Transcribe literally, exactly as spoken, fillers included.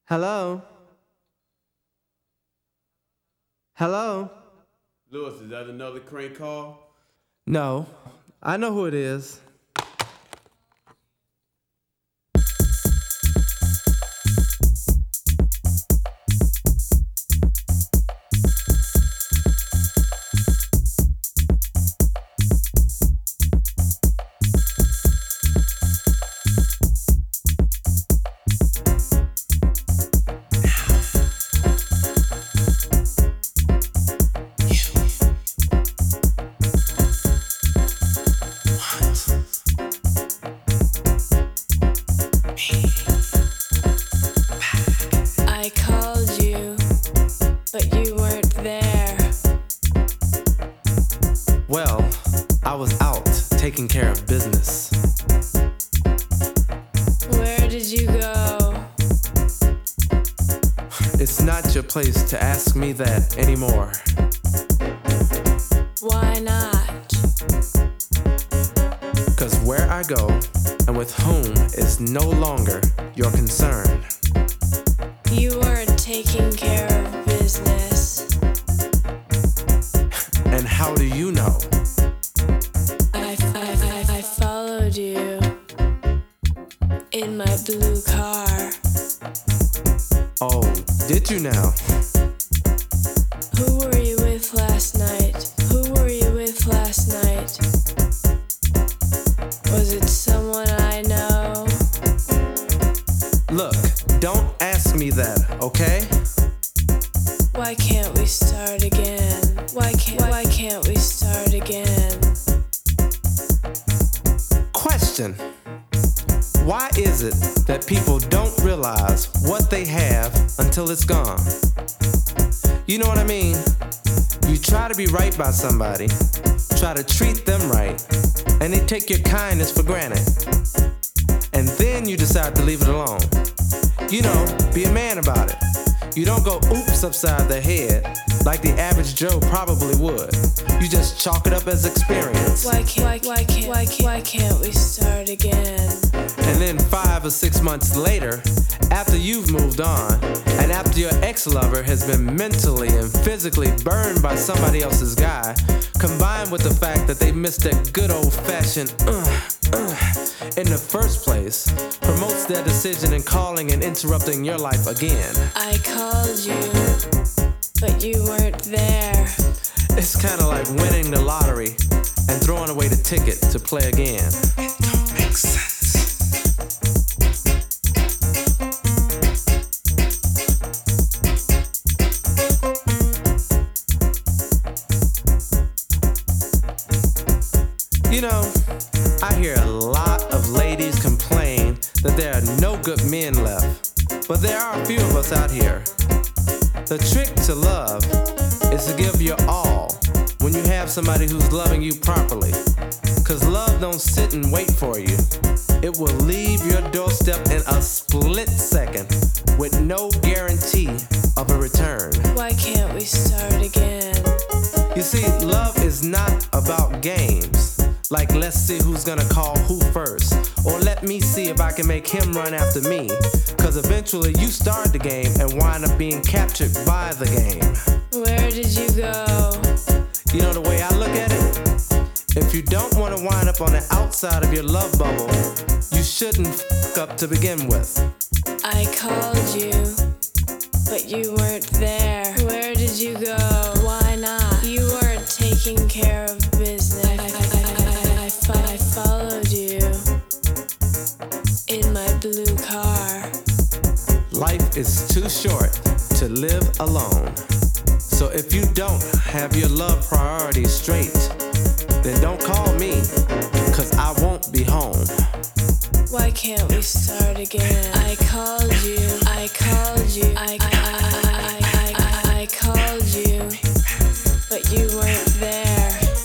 Hello? Hello? Lewis, is that another crank call? No, I know who it is. I called you, but you weren't there. Well, I was out taking care of business. Where did you go? It's not your place to ask me that anymore. Why not? 'Cause where I go and with whom is no longer your concern. You weren't taking care of business. And how do you know? I, I, I, I followed you in my blue car. Oh, did you now? Who were you with last night? Who were you with last night? Was it someone I know? Look, don't ask me that, okay? Why can't we start again? Why can't why can't we start again? Question. Why is it that people don't realize what they have until it's gone? You know what I mean? You try to be right by somebody, try to treat them right, and they take your kindness for granted. And then you decide to leave it alone. You know, be a man about it. You don't go oops upside the head like the average Joe probably would. You just chalk it up as experience. Why can't why, why can't why can't why can't we start again? And then five or six months later, after you've moved on, and after your ex-lover has been mentally and physically burned by somebody else's guy, combined with the fact that they missed that good old-fashioned uh, uh, in the first place, promotes their decision in calling and interrupting your life again. I called you, but you weren't there. It's kind of like winning the lottery and throwing away the ticket to play again. It don't make sense. You know, I hear a lot of ladies complain that there are no good men left, but there are a few of us out here. The trick to love is to give your all when you have somebody who's loving you properly. 'Cause love don't sit and wait for you. It will leave your doorstep in a split second with no guarantee of a return. Why can't we start again? You see, love is not about games. Like, let's see who's gonna call who first. Or let me see if I can make him run after me. 'Cause eventually you start the game and wind up being captured by the game. Where did you go? You know the way I look at it? If you don't want to wind up on the outside of your love bubble, you shouldn't f*** up to begin with. I called you, but you weren't there. Where did you go? Why not? You weren't taking care of business. I, I, I, I, I, fo- I followed you in my blue car. Life is too short to live alone. So if you don't have your love priorities straight, then don't call me, 'cause I won't be home. Why can't we start again? I called you, I called you, I, I, I, I, I, I called you, but you weren't there.